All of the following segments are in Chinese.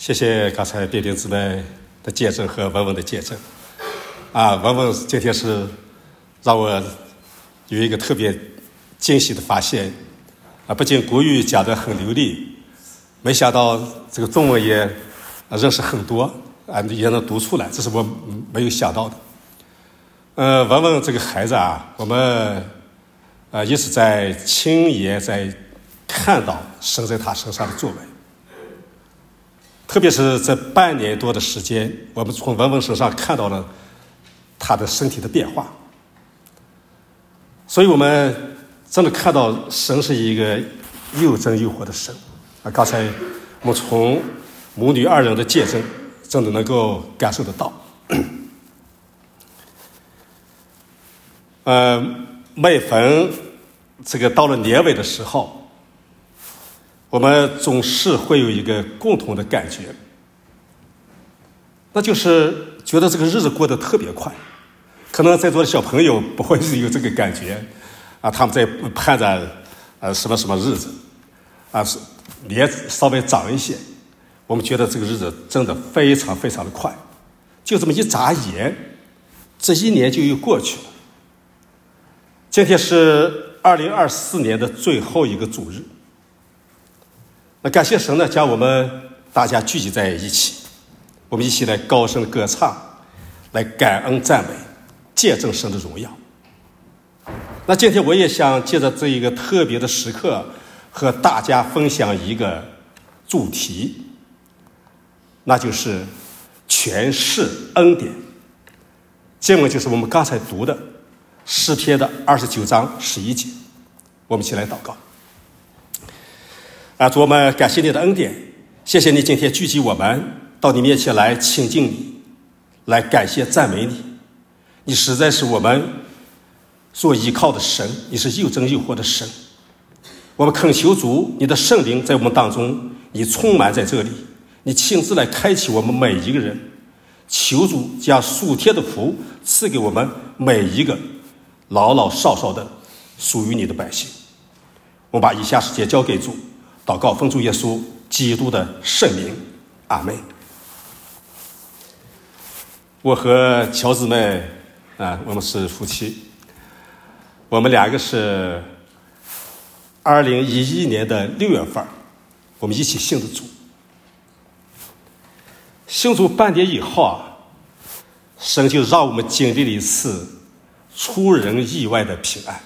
谢谢刚才弟兄姊妹的见证和文文的见证。文文今天是让我有一个特别惊喜的发现。不仅国语讲得很流利，没想到这个中文也认识很多，也能读出来，这是我没有想到的。文文这个孩子我们一直在亲眼在看到神在他身上的作为。特别是这半年多的时间，我们从文文身上看到了他的身体的变化，所以我们真的看到神是一个又真又活的神。刚才我们从母女二人的见证真的能够感受得到。每逢这个到了年尾的时候，我们总是会有一个共同的感觉，那就是觉得这个日子过得特别快。可能在座的小朋友不会有这个感觉他们在盼着什么什么日子年稍微长一些，我们觉得这个日子真的非常非常的快，就这么一眨眼，这一年就又过去了。今天是2024年的最后一个主日，那感谢神呢，将我们大家聚集在一起，我们一起来高声歌唱，来感恩赞美，见证神的荣耀。那今天我也想借着这一个特别的时刻，和大家分享一个主题，那就是全是恩典。经文就是我们刚才读的诗篇的29章11节。我们一起来祷告。主，我们感谢你的恩典，谢谢你今天聚集我们到你面前来亲近你，来感谢赞美你。你实在是我们所依靠的神，你是又真又活的神。我们恳求主，你的圣灵在我们当中，你充满在这里，你亲自来开启我们每一个人。求主将属天的福赐给我们每一个老老少少的属于你的百姓。我们把以下时间交给主，祷告奉主耶稣基督的圣名，阿们。我和乔姊妹我们是夫妻，我们两个是2011年的6月份，我们一起信的主。信主半年以后神就让我们经历了一次出人意外的平安。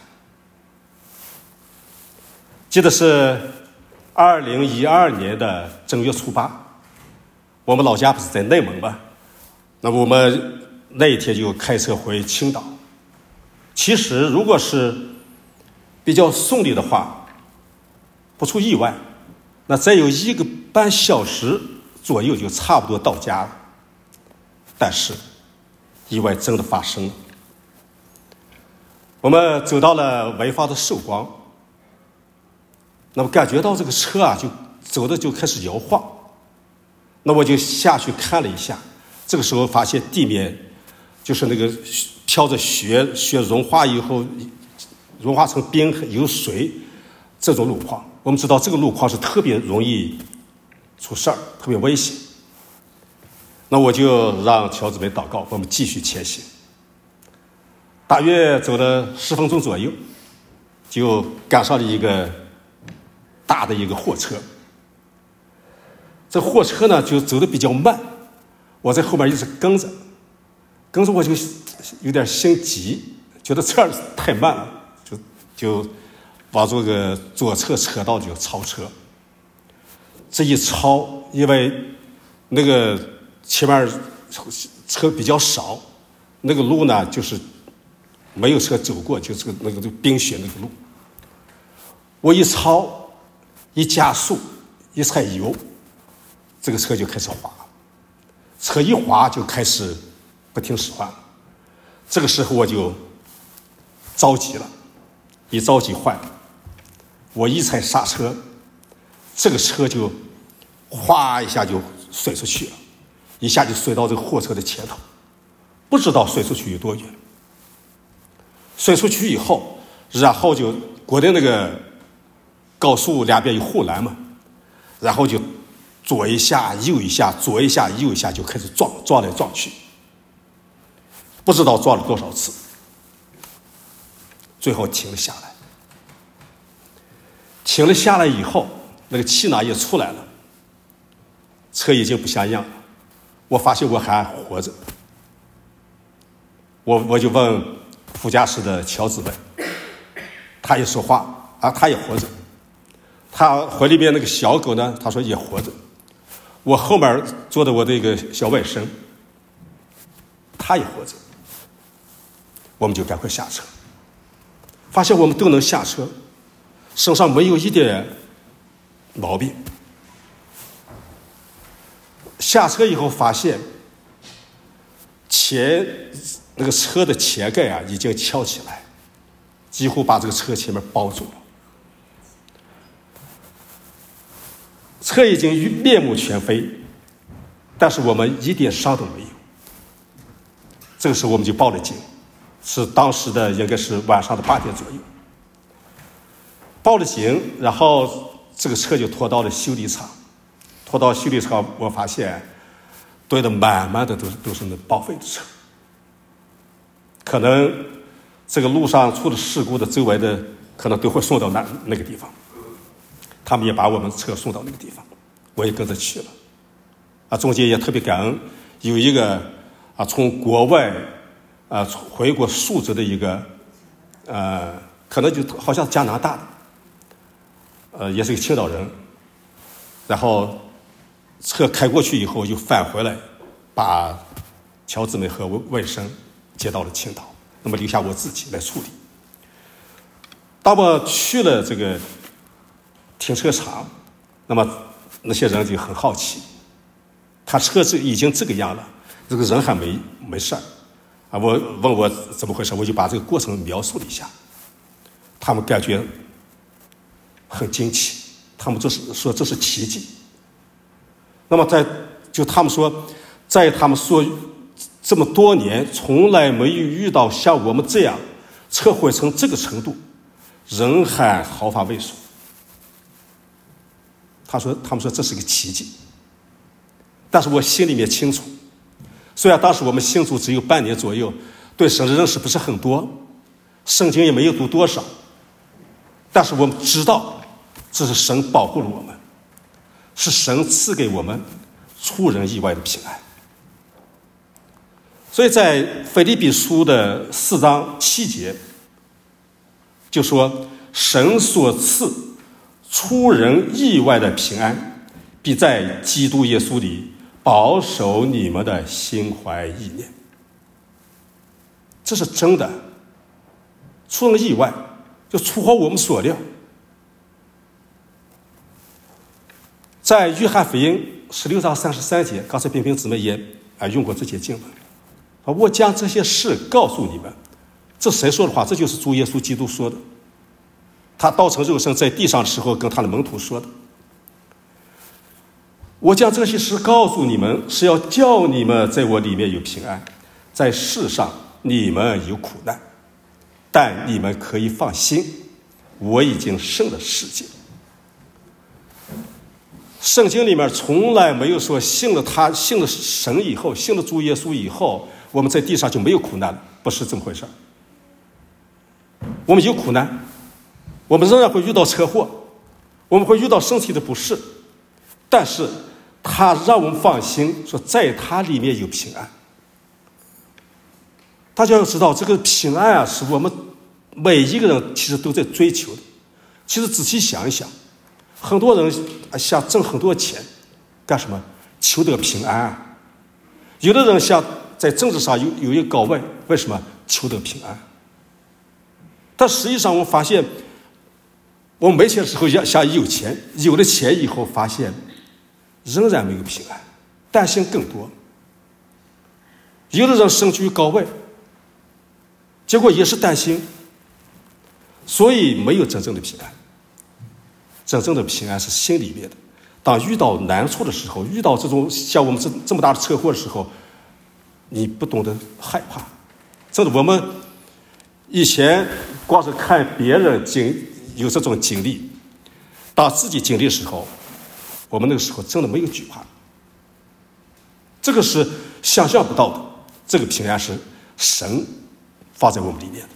记得是2012年的正月初8，我们老家不是在内蒙吗？那么我们那一天就开车回青岛。其实如果是比较顺利的话，不出意外，那再有1个半小时左右就差不多到家了。但是意外真的发生了。我们走到了潍坊的寿光，那么感觉到这个车就走的就开始摇晃，那我就下去看了一下，这个时候发现地面就是那个飘着雪融化以后融化成冰有水这种路况。我们知道这个路况是特别容易出事儿，特别危险。那我就让乔姊妹祷告，我们继续前行。大约走了10分钟左右，就赶上了一个大的一个货车。这货车呢就走得比较慢，我在后面一直跟着我就有点心急，觉得车太慢了，就往这个左侧车道就超车。这一超，因为那个前面车比较少，那个路呢就是没有车走过，就是那个冰雪那个路。我一超一加速一踩油，这个车就开始滑，车一滑就开始不听使唤了。这个时候我就着急了，一着急坏了，我一踩刹车，这个车就哗一下就甩出去了，一下就甩到这个货车的前头，不知道甩出去有多远。甩出去以后，然后就国内那个高速两边有护栏嘛，然后就左一下右一下，左一下右一下，就开始撞来撞去，不知道撞了多少次，最后停了下来。停了下来以后，那个气囊也出来了，车已经不像样了。我发现我还活着，我就问副驾驶的乔治问，他也说话啊，他也活着。他怀里边那个小狗呢，他说也活着。我后面坐的我这个小外甥，他也活着。我们就赶快下车，发现我们都能下车，身上没有一点毛病。下车以后发现那个车的前盖啊已经翘起来，几乎把这个车前面包住了。车已经面目全非，但是我们一点伤都没有。这个时候我们就报了警，是当时的应该是晚上的8点左右。报了警，然后这个车就拖到了修理厂。拖到修理厂，我发现堆得满满的都是那报废的车。可能这个路上出了事故的周围的可能都会送到那个地方。他们也把我们车送到那个地方，我也跟着去了。啊，中间也特别感恩，有一个从国外回国述职的一个可能就好像加拿大的，也是一个青岛人。然后车开过去以后又返回来，把乔治们和外甥接到了青岛，那么留下我自己来处理。当我去了这个停车场，那么那些人就很好奇，他车子已经这个样了，这个人还没事儿啊。我问我怎么回事，我就把这个过程描述了一下，他们感觉很惊奇，他们说这是奇迹。那么他们说，在他们说这么多年，从来没有遇到像我们这样车毁成这个程度，人还毫发未损。他们说这是个奇迹，但是我心里面清楚，虽然当时我们信主只有半年左右，对神的认识不是很多，圣经也没有读多少，但是我们知道这是神保护了我们，是神赐给我们出人意外的平安。所以在腓立比书的4章7节就说，神所赐出人意外的平安，必在基督耶稣里保守你们的心怀意念。这是真的，出人意外，就出乎我们所料。在约翰福音16章33节，刚才冰冰姊妹也用过这节经文，我将这些事告诉你们。这谁说的话？这就是主耶稣基督说的。他道成肉身在地上的时候跟他的门徒说的，我将这些事告诉你们，是要叫你们在我里面有平安，在世上你们有苦难，但你们可以放心，我已经胜了世界。圣经里面从来没有说信了神以后，信了主耶稣以后，我们在地上就没有苦难了，不是这么回事。我们有苦难，我们仍然会遇到车祸，我们会遇到身体的不适，但是他让我们放心，说在他里面有平安。大家要知道，这个平安是我们每一个人其实都在追求的。其实仔细想一想，很多人想挣很多钱干什么？求得平安。有的人想在政治上有一个高位，为什么？求得平安。但实际上我们发现，我们没钱的时候想有钱，有了钱以后发现仍然没有平安，担心更多。有的人身居高位，结果也是担心，所以没有真正的平安。真正的平安是心里面的。当遇到难处的时候，遇到这种像我们这么大的车祸的时候，你不懂得害怕。真的，我们以前光是看别人有这种经历，当自己经历的时候， 我们那个时候真的没有惧怕，这个是想象不到的。这个平安是神放在我们里面的。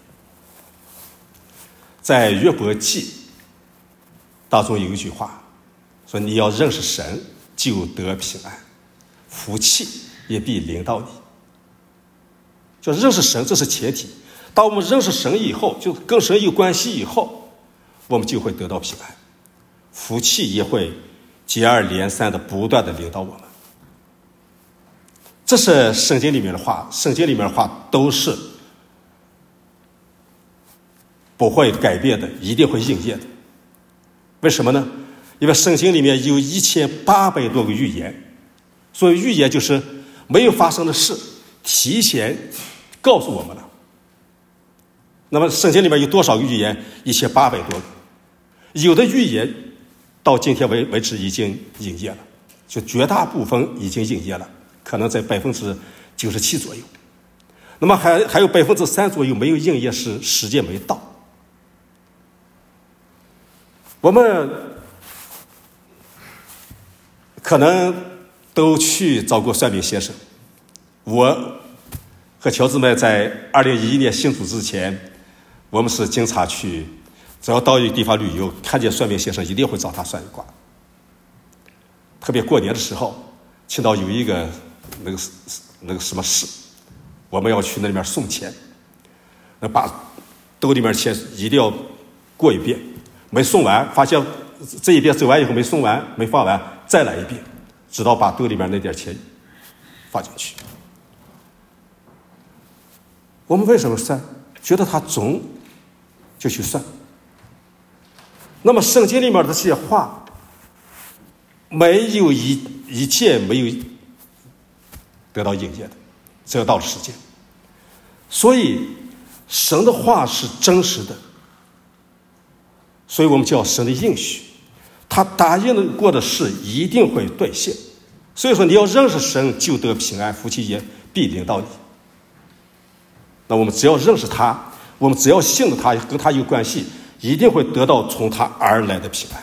在约伯记当中有一句话说，你要认识神就得平安，福气也必临到你。就认识神，这是前提。当我们认识神以后，就跟神有关系以后，我们就会得到平安，福气也会接二连三的不断的临到我们。这是圣经里面的话，圣经里面的话都是不会改变的，一定会应验的。为什么呢？因为圣经里面有1800多个预言，所以预言就是没有发生的事提前告诉我们了。那么圣经里面有多少个预言？1800多个。有的预言到今天为止已经应验了，就绝大部分已经应验了，可能在97%左右。那么还有3%左右没有应验，是时间没到。我们可能都去找过算命先生。我和乔姊妹在2011年信主之前，我们是经常去，只要到一个地方旅游，看见算命先生一定会找他算一卦。特别过年的时候，青岛有一个那个什么事，我们要去那里面送钱，那把兜里面钱一定要过一遍，没送完，发现这一遍走完以后没送完，没放完，再来一遍，直到把兜里面那点钱放进去。我们为什么算？觉得他准，就去算。那么圣经里面的这些话，没有一件没有得到应验的，只有到了时间。所以神的话是真实的，所以我们叫神的应许，他答应过的事一定会兑现。所以说你要认识神，就得平安，福气也必临到你。那我们只要认识他，我们只要信着他，跟他有关系，一定会得到从他而来的平安。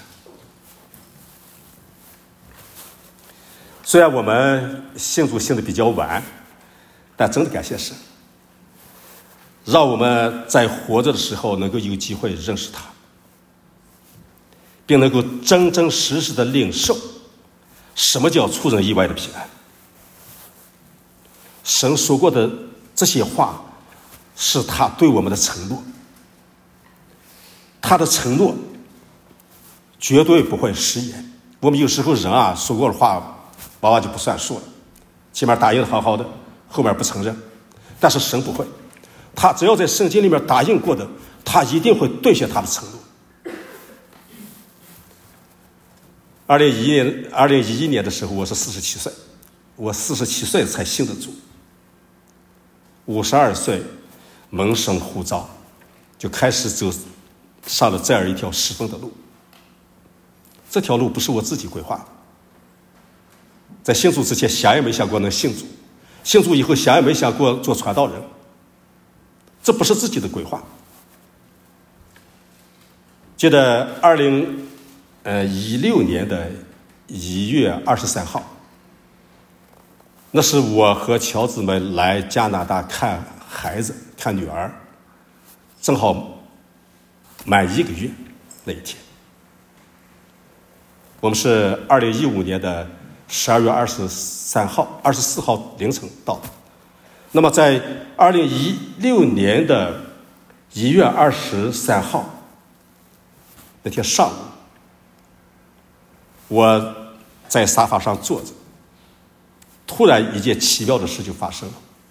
虽然我们信主信的比较晚，但真的感谢神，让我们在活着的时候能够有机会认识他，并能够真真实实的领受什么叫出人意外的平安。神说过的这些话是他对我们的承诺，他的承诺绝对不会食言。我们有时候人啊说过的话往往就不算数了，前面答应的好好的，后面不承认。但是神不会，他只要在圣经里面答应过的，他一定会兑现他的承诺。2011年的时候，我是47岁，我47岁才信得主，52岁蒙神呼召，就开始走上了这样一条十分的路。这条路不是我自己规划的，在信主之前想也没想过能信主，信主以后想也没想过做传道人，这不是自己的规划。记得2016年的1月23号，那是我和乔姊妹来加拿大看孩子，看女儿，正好满1个月那一天。我们是2015年的12月24号凌晨到的。那么在2016年的1月23号那天上午，我在沙发上坐着，突然一件奇妙的事就发生了。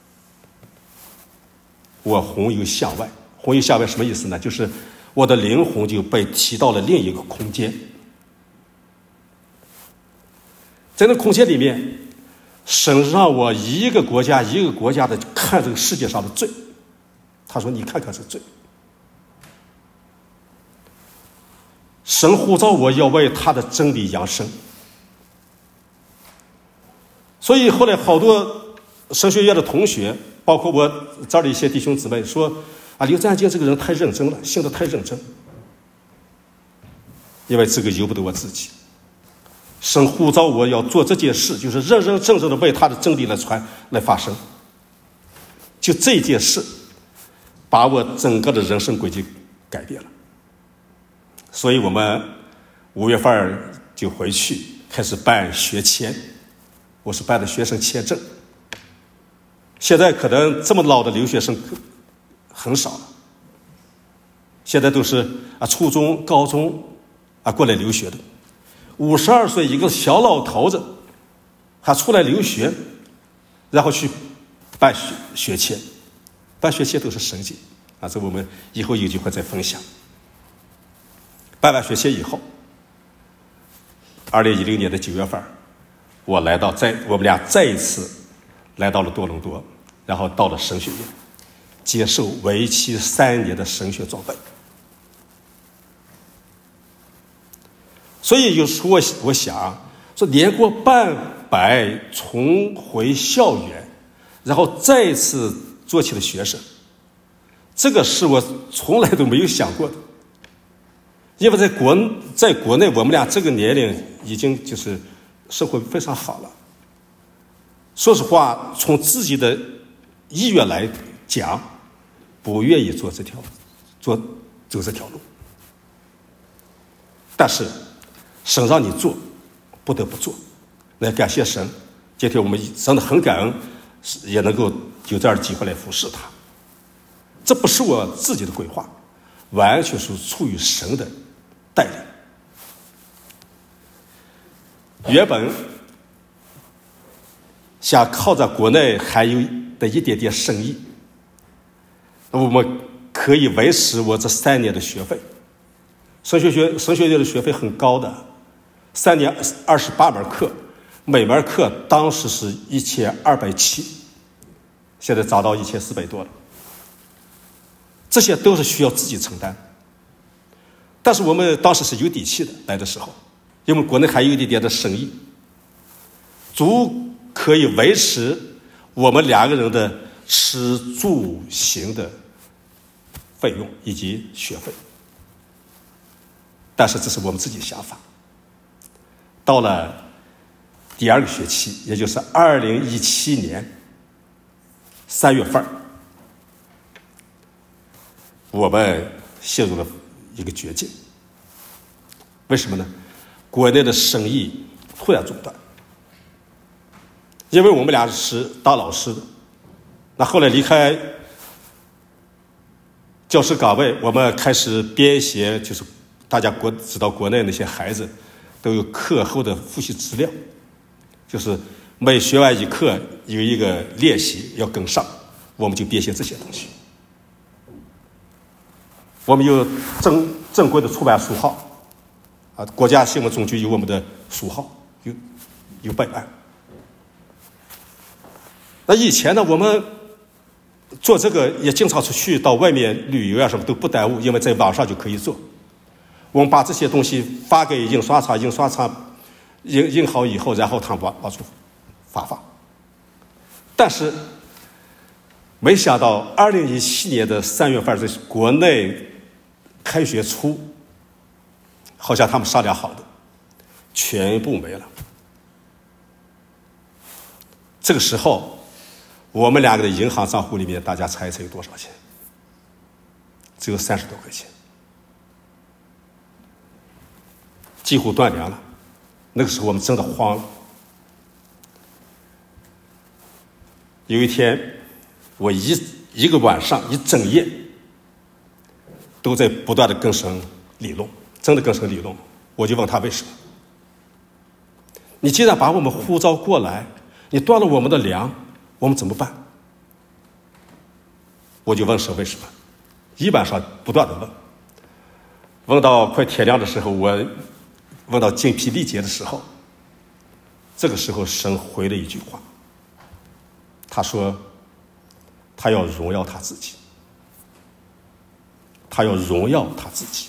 我魂游向外，魂游向外什么意思呢？就是我的灵魂就被提到了另一个空间。在那空间里面，神让我一个国家一个国家的看这个世界上的罪。他说你看看这罪。神呼召我要为他的真理扬声。所以后来好多神学院的同学，包括我这儿的一些弟兄姊妹说啊，刘占金这个人太认真了，信得太认真。因为这个由不得我自己， 神呼召我要做这件事，就是认认真真的为他的真理来发声。就这件事把我整个的人生轨迹改变了。所以我们5月份就回去开始办学签，我是办的学生签证。现在可能这么老的留学生很少了，现在都是初中高中过来留学的。52岁一个小老头子还出来留学，然后去办学签，办学签都是神迹这我们以后有机会再分享。办完学签以后，2010年的9月份，我们俩再一次来到了多伦多，然后到了神学院，接受为期3年的神学装备。所以有时候我想说，年过半百重回校园，然后再次做起了学生，这个是我从来都没有想过的。因为在国内我们俩这个年龄已经就是生活非常好了。说实话，从自己的意愿来讲，不愿意走这条路，但是神让你做，不得不做。来感谢神，今天我们真的很感恩，也能够有这样的机会来服侍他。这不是我自己的规划，完全是出于神的带领。原本想靠着国内还有的一点点生意，我们可以维持我这3年的学费。神学院的学费很高的，3年28门课，每门课当时是1270，现在涨到1400多了。这些都是需要自己承担。但是我们当时是有底气的，来的时候，因为国内还有一点点的生意，足可以维持我们2个人的吃住行的费用以及学费。但是这是我们自己的想法。到了第2个学期，也就是2017年3月份，我们陷入了一个绝境。为什么呢？国内的生意突然中断，因为我们俩是当老师的，那后来离开教师岗位，我们开始编写，就是大家知道国内那些孩子都有课后的复习资料，就是每学完一课有一个练习要跟上，我们就编写这些东西。我们有正规的出版书号国家新闻总局有我们的书号，有备案。那以前呢，我们做这个也经常出去到外面旅游什么都不耽误，因为在网上就可以做。我们把这些东西发给印刷厂，印刷厂印好以后，然后他们往出发放。但是没想到2017年的3月份，在国内开学初，好像他们商量好的全部没了。这个时候我们2个的银行账户里面，大家猜一猜有多少钱？只有30多块钱，几乎断粮了。那个时候我们真的慌了。有一天，我一个晚上一整夜都在不断的跟神理论，真的跟神理论。我就问他为什么？你既然把我们呼召过来，你断了我们的粮，我们怎么办？我就问神为什么，一晚上不断的问到快天亮的时候，我问到精疲力竭的时候，这个时候神回了一句话，他说他要荣耀他自己，他要荣耀他自己。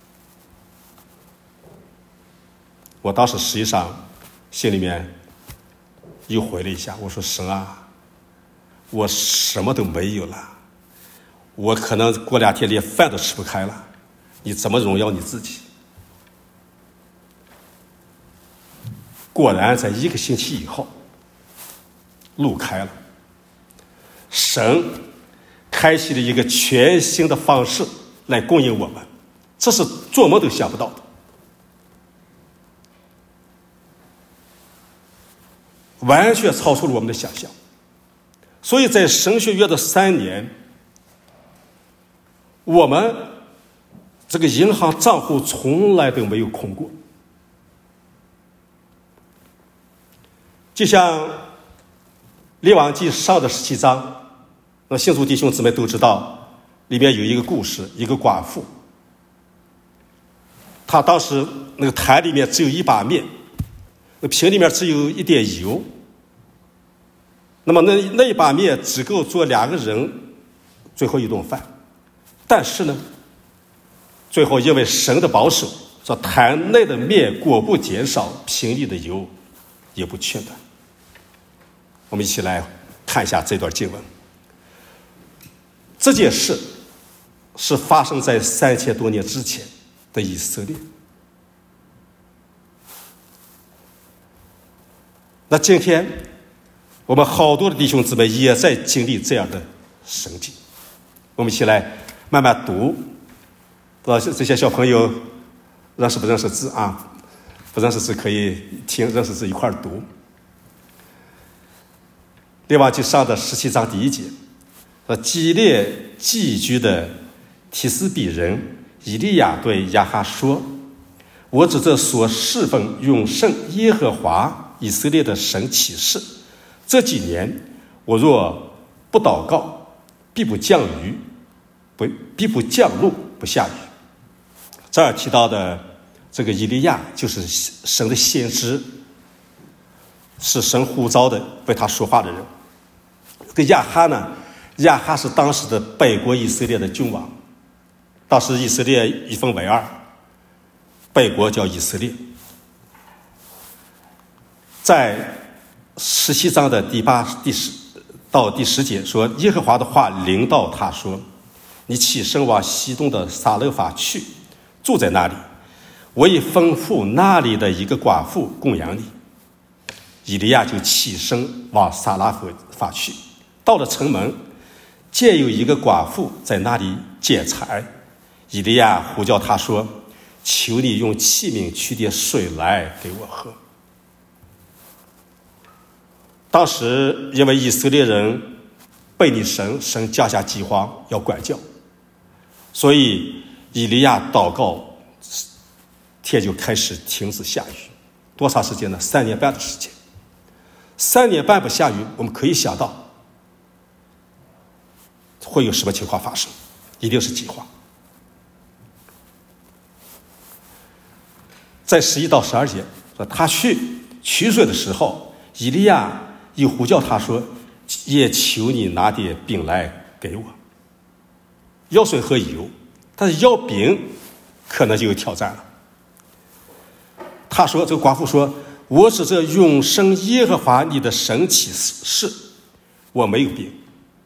我当时实际上心里面又回了一下，我说神啊，我什么都没有了，我可能过2天连饭都吃不开了，你怎么荣耀你自己？ 果然在1个星期以后，路开了，神开启了一个全新的方式来供应我们，这是做梦都想不到的。完全超出了我们的想象。所以在神学院的3年，我们这个银行账户从来都没有空过。就像列王记上的17章，那信徒弟兄姊妹都知道，里面有一个故事，一个寡妇，她当时那个坛里面只有一把面，那瓶里面只有一点油，那么那一把面只够做2个人最后一顿饭。但是呢，最后因为神的保守，说坛内的面果不减少，瓶里的油也不缺短。我们一起来看一下这段经文。这件事是发生在3000多年之前的以色列。那今天我们好多的弟兄姊妹也在经历这样的神迹。我们一起来慢慢读，不知道这些小朋友认识不认识字啊？不认识字可以听，认识字一块儿读。列王记上的17章第1节说，基列寄居的提斯比人以利亚对亚哈说，我指着所侍奉永圣耶和华以色列的神起誓，这几年我若不祷告，必不降露不下雨。这儿提到的这个以利亚就是神的先知，是神呼召的为他说话的人。这个亚哈呢，亚哈是当时的北国以色列的君王，当时以色列一分为2，北国叫以色列。在17章的第8、第10到第10节说，耶和华的话临到他说，你起身往西东的撒勒法去，住在那里，我已吩咐那里的一个寡妇供养你。以利亚就起身往撒拉法去，到了城门，见有一个寡妇在那里捡柴。以利亚呼叫他说，求你用器皿取点水来给我喝。当时因为以色列人背逆神，神降下饥荒要管教，所以以利亚祷告，天就开始停止下雨。多长时间呢？3年半的时间。3年半不下雨，我们可以想到会有什么情况发生，一定是饥荒。在11到12节说，他去取水的时候，以利亚又呼叫他说，也求你拿点饼来给我。要水和油，但是要饼可能就有挑战了。他说，这个寡妇说，我指着永生耶和华你的神起誓，我没有饼，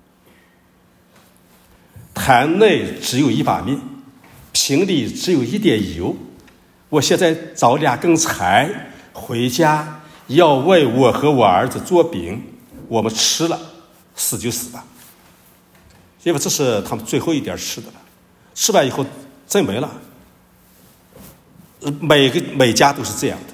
坛内只有一把面，瓶里只有一点油，我现在找2根柴回家，要为我和我儿子做饼，我们吃了，死就死吧。因为这是他们最后一点吃的了，吃完以后真没了。每家都是这样的，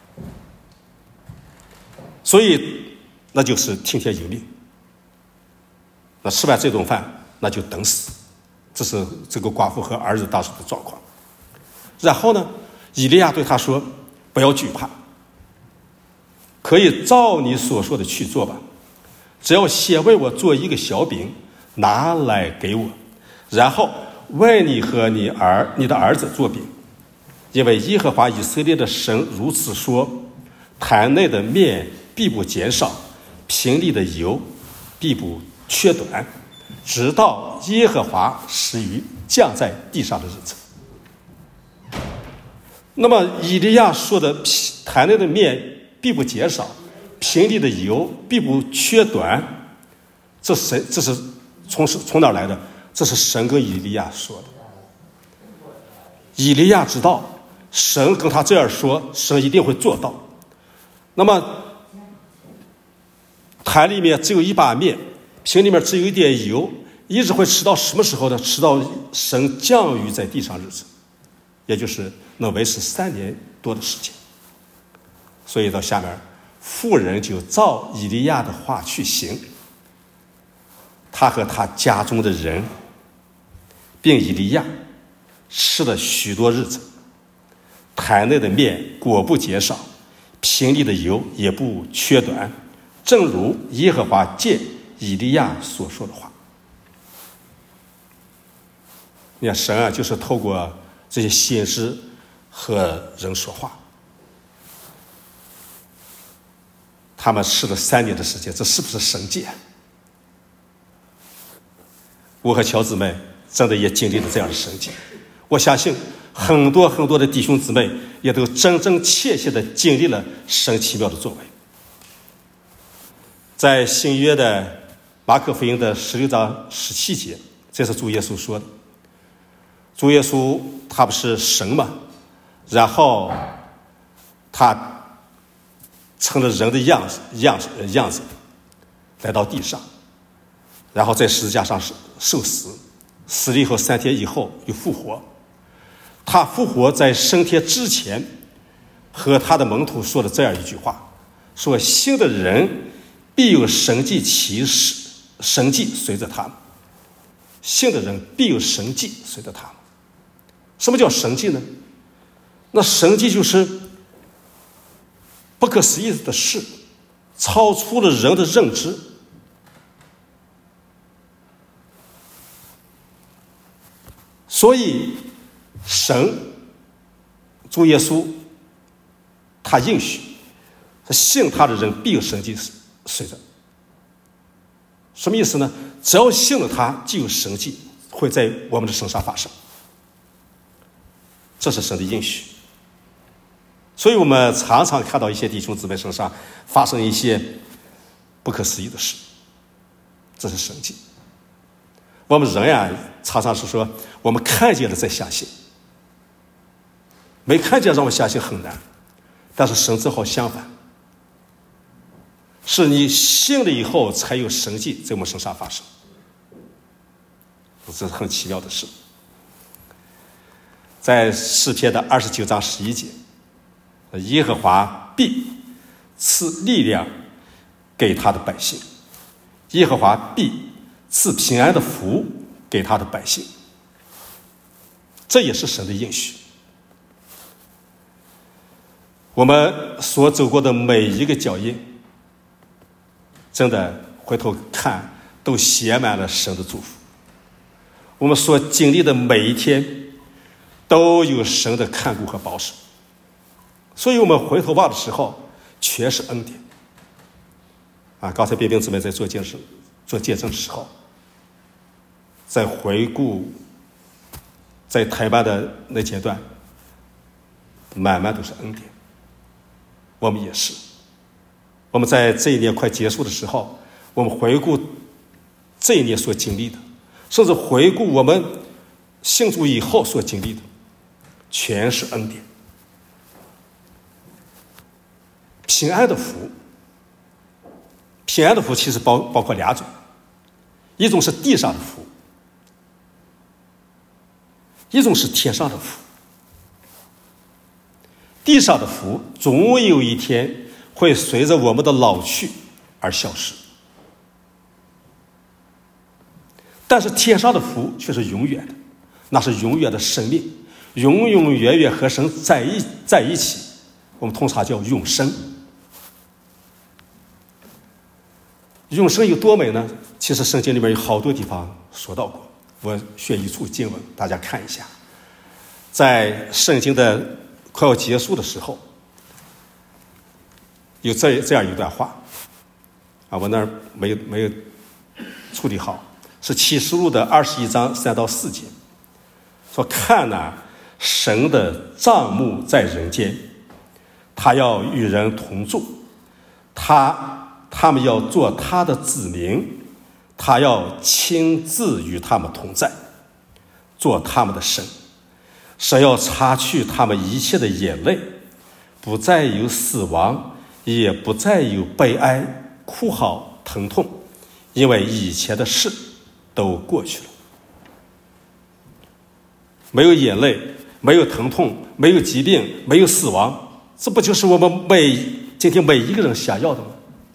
所以那就是听天由命。那吃完这顿饭，那就等死。这是这个寡妇和儿子当时的状况。然后呢，以利亚对他说，不要惧怕，可以照你所说的去做吧，只要先为我做一个小饼拿来给我，然后为你和你的儿子做饼，因为耶和华以色列的神如此说，坛内的面必不减少，瓶里的油必不缺短，直到耶和华使雨降在地上的日子。那么以利亚说的坛内的面必不减少，瓶里的油必不缺短，这是从哪儿来的？这是神跟以利亚说的。以利亚知道神跟他这样说，神一定会做到。 那么坛里面只有一把面，瓶里面只有一点油，一直会吃到什么时候呢？吃到神降雨在地上日子，也就是能维持3年多的时间。所以到下面，妇人就照以利亚的话去行，他和他家中的人并以利亚吃了许多日子，坛内的面果不减少，瓶里的油也不缺短，正如耶和华借以利亚所说的话。你看，神啊，就是透过这些先知和人说话。他们吃了3年的时间，这是不是神迹？我和乔姊妹真的也经历了这样的神迹。我相信很多很多的弟兄姊妹也都真真切切的经历了神奇妙的作为。在新约的马可福音的16章17节，这是主耶稣说的。主耶稣他不是神吗？然后他成了人的样子来到地上，然后在十字架上受死，死了以后3天以后又复活。他复活在升天之前和他的门徒说了这样一句话，说信的人必有神迹奇事，神迹随着他们。信的人必有神迹随着他们。什么叫神迹呢？那神迹就是不可思议的事，超出了人的认知。所以神主耶稣他应许信他的人必有神迹随着。什么意思呢？只要信了他，就有神迹会在我们的身上发生，这是神的应许。所以我们常常看到一些弟兄姊妹身上发生一些不可思议的事，这是神迹。我们人呀，常常是说我们看见了再相信，没看见让我相信很难。但是神正好相反，是你信了以后才有神迹在我们身上发生，这是很奇妙的事。在诗篇的29章11节，耶和华必赐力量给他的百姓，耶和华必赐平安的福给他的百姓，这也是神的应许。我们所走过的每一个脚印，真的回头看都写满了神的祝福。我们所经历的每一天都有神的看顾和保守，所以我们回头望的时候全是恩典啊！刚才彬彬姊妹在做见证的时候，在回顾在台湾的那阶段，满满都是恩典。我们也是，我们在这一年快结束的时候，我们回顾这一年所经历的，甚至回顾我们信主以后所经历的，全是恩典。平安的福，平安的福其实包括2种，一种是地上的福，一种是天上的福。地上的福总有一天会随着我们的老去而消失，但是天上的福却是永远的，那是永远的生命，永永远远和神在一起，我们通常叫永生。永生有多美呢？其实圣经里面有好多地方说到过，我选一处经文大家看一下。在圣经的快要结束的时候，有这样一段话啊，我那儿没有处理好，是启示录的21章3到4节，说看哪，神的帐幕在人间，他要与人同住，他们要做他的子民，他要亲自与他们同在，做他们的神。神要擦去他们一切的眼泪，不再有死亡， 也不再有悲哀、哭嚎、疼痛，因为以前的事都过去了。没有眼泪，没有疼痛，没有疾病，没有死亡，这不就是我们今天每一个人想要的吗？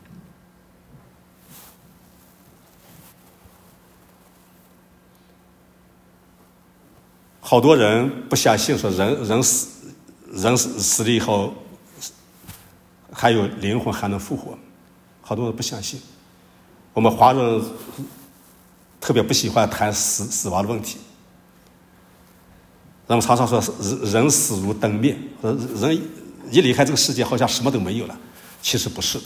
好多人不相信说人死了以后还有灵魂还能复活，好多人不相信。我们华人特别不喜欢谈死亡的问题，人们常常说人死如灯灭，人一离开这个世界好像什么都没有了，其实不是的。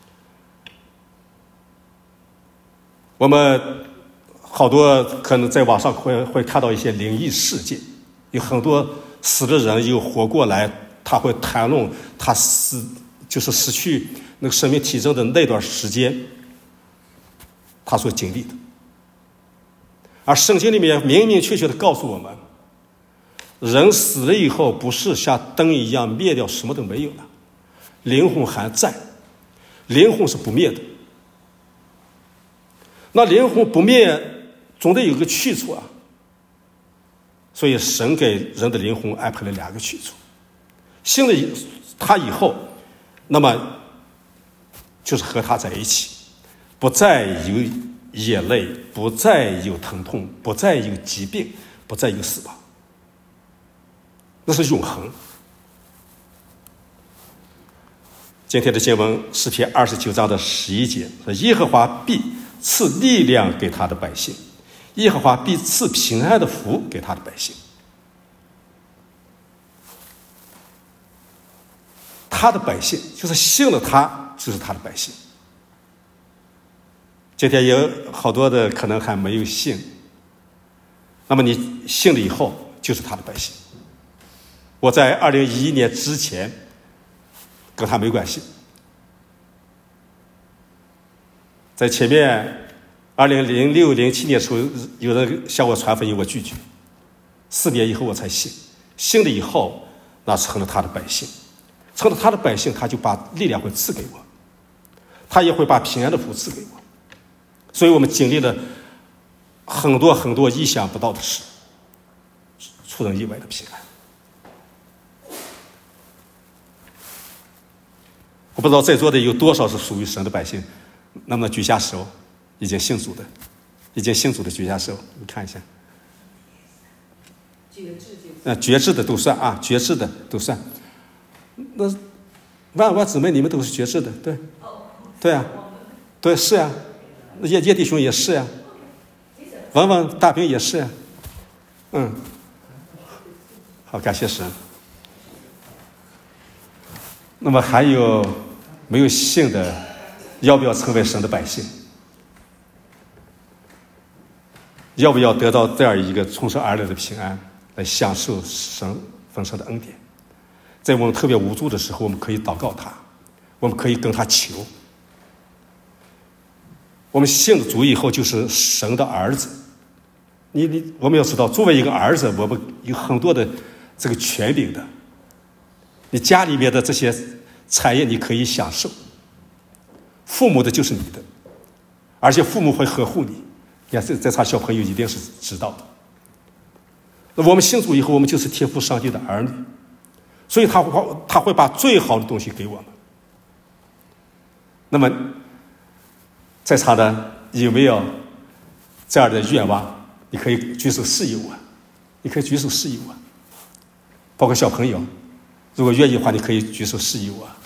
我们好多可能在网上会看到一些灵异事件，有很多死的人又活过来，他会谈论他就是失去那个生命体征的那段时间他所经历的。而圣经里面明明确确的告诉我们，人死了以后不是像灯一样灭掉，什么都没有了，灵魂还在，灵魂是不灭的。那灵魂不灭总得有个去处啊，所以神给人的灵魂安排了两个去处。信了他以后，那么就是和他在一起，不再有眼泪，不再有疼痛，不再有疾病，不再有死亡，那是永恒。今天的经文诗篇29章的11节说，耶和华必赐力量给他的百姓，耶和华必赐平安的福给他的百姓。他的百姓就是信了他，就是他的百姓。今天有好多的可能还没有信，那么你信了以后就是他的百姓。我在2011年之前跟他没关系，在前面2006、07年的时候，有人向我传福音，我拒绝。4年以后我才信，信了以后，那成了他的百姓，成了他的百姓，他就把力量会赐给我，他也会把平安的福赐给我。所以我们经历了很多很多意想不到的事，出人意外的平安。我不知道在座的有多少是属于神的百姓，能不能举下手？已经信主的举下手，你看一下。绝志的都算啊，绝志的都算。那万姊妹你们都是绝志的，对，对啊，对，是啊。叶弟兄也是呀，文大兵也是呀，好，感谢神。那么还有没有信的，要不要成为神的百姓？要不要得到这样一个从神而来的平安，来享受神丰盛的恩典？在我们特别无助的时候，我们可以祷告他，我们可以跟他求。我们信了主以后就是神的儿子。我们要知道，作为一个儿子，我们有很多的这个权柄的。你家里面的这些产业你可以享受，父母的就是你的，而且父母会呵护你。你看在场小朋友一定是知道的。那我们信主以后，我们就是天父上帝的儿女，所以他会把最好的东西给我们。那么在场的有没有这样的愿望？你可以举手示意我，你可以举手示意我，包括小朋友，如果愿意的话，你可以举手示意我。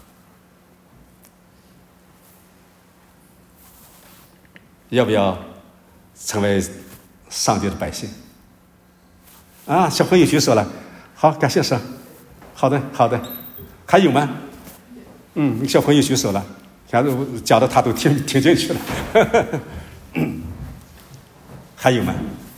要不要成为上帝的百姓？啊，小朋友举手了，好，感谢神。好的，还有吗？小朋友举手了。讲的他都听进去了，还有吗？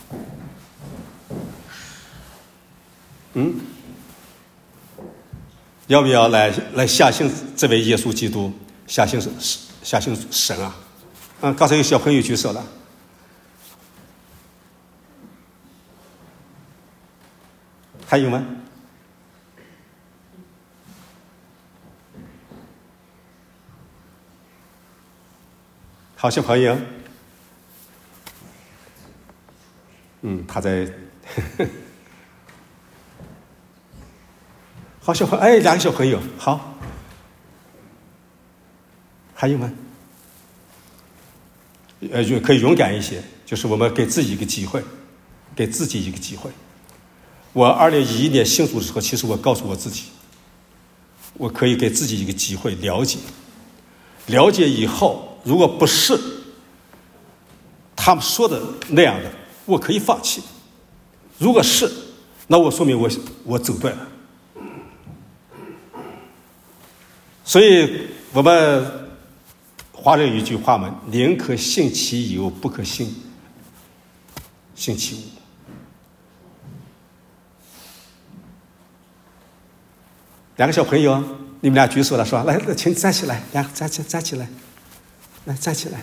要不要来相信这位耶稣基督，相信神啊？刚才有小朋友举手了，还有吗？ 好小朋友。他在好小朋友，两个小朋友，好，还有吗？就可以勇敢一些，就是我们给自己一个机会，给自己一个机会。我2011年信主的时候，其实我告诉我自己，我可以给自己一个机会了解以后，如果不是他们说的那样的，我可以放弃。如果是，那我说明我走对了。所以我们华人有一句话嘛，宁可信其有，不可信其无。两个小朋友，你们俩举手了，说来，请站起来，两个站起来，来站起来。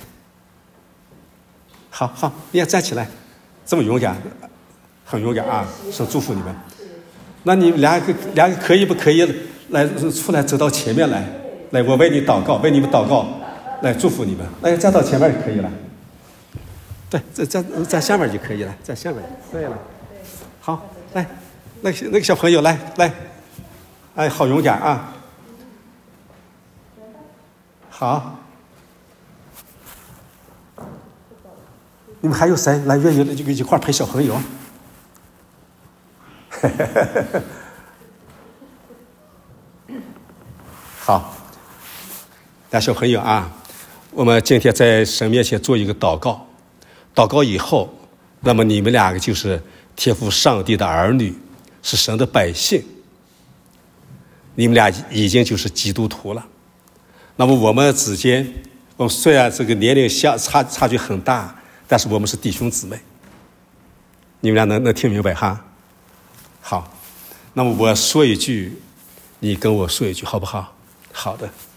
好，你也站起来，这么勇敢，很勇敢啊！说祝福你们。那你们两个可以不可以来出来走到前面来，我为你祷告，为你们祷告，来祝福你们。来站到前面就可以了。对，站下面就可以了，站下面。对了，好，来，那个小朋友来，好勇敢啊！好。你们还有谁来愿意一块陪小朋友？好，俩小朋友啊，我们今天在神面前做一个祷告，祷告以后，那么你们两个就是天父上帝的儿女，是神的百姓，你们俩已经就是基督徒了。那么我们之间，我们虽然这个年龄差距很大，但是我们是弟兄姊妹，你们俩能听明白哈？好，那么我说一句，你跟我说一句，好不好？好的。